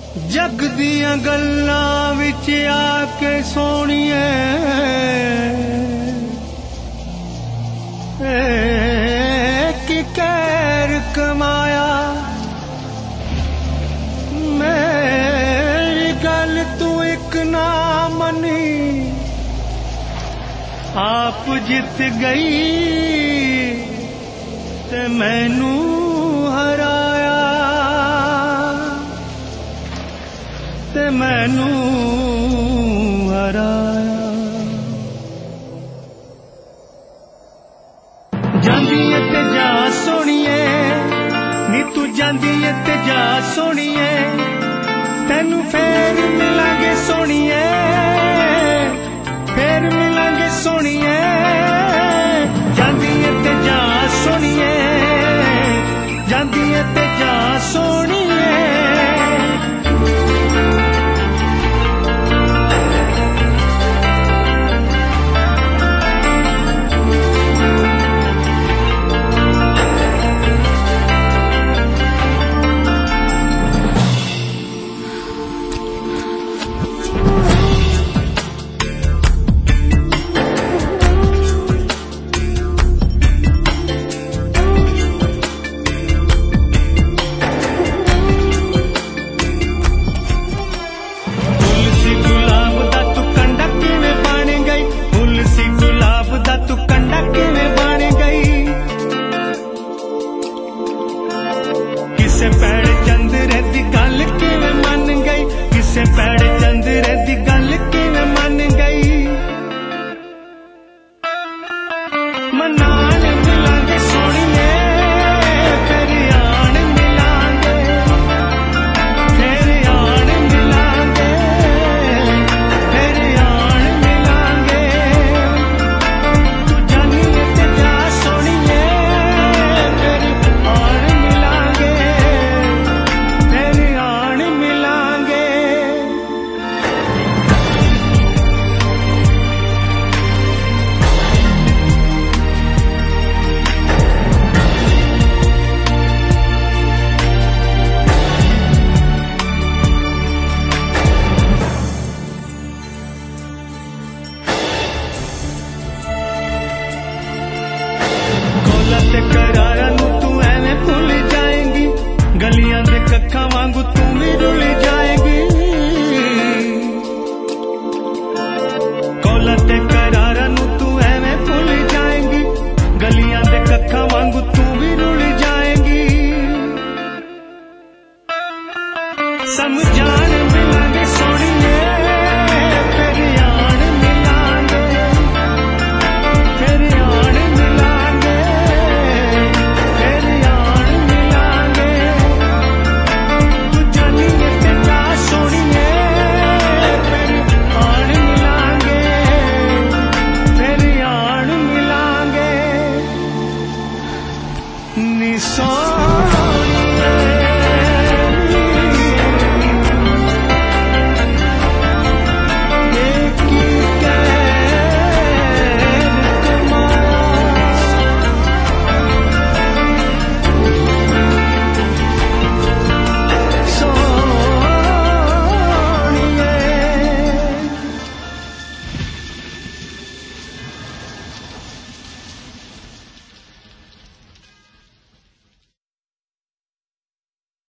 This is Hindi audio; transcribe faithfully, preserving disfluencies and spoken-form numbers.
जग दियां गल्लां विच आके सोणिए कि कैर कमाया। मेरी गल तू एक ना मनी, आप जित गई ते मैनू हराया, ते मैनू हराया। जांदी है ते जा सोणिए नी तू जांदी है ते जा सोणिए, तेनू फेर मिलांगे सोणिए, फेर मिलांगे सोणिए। जांदी है ते जा सोणिए, जांदी है ते जा सोणिए। किसे पैड़े चंदरे दी गल किवें मन गई, किसे पैड़े चंदरे दी गल किवें मन गई। मनान मिलांगे सोणिए, फिर आन मिलांगे, फिर आन मिलांगे, फिर आन मिलांगे। तू जानी ते जा सोणिए, फिर आन मिलांगे, फिर आन मिलांगे। ते करारा नू तू एवें भुल जाएगी, गलियां दे कक्खां वांगू तू भी रुल जाएगी। कोला ते करारा नू तू एवें भुल जाएगी, गलियां दे कक्खां वांगू तू भी रुल जाएगी। समझा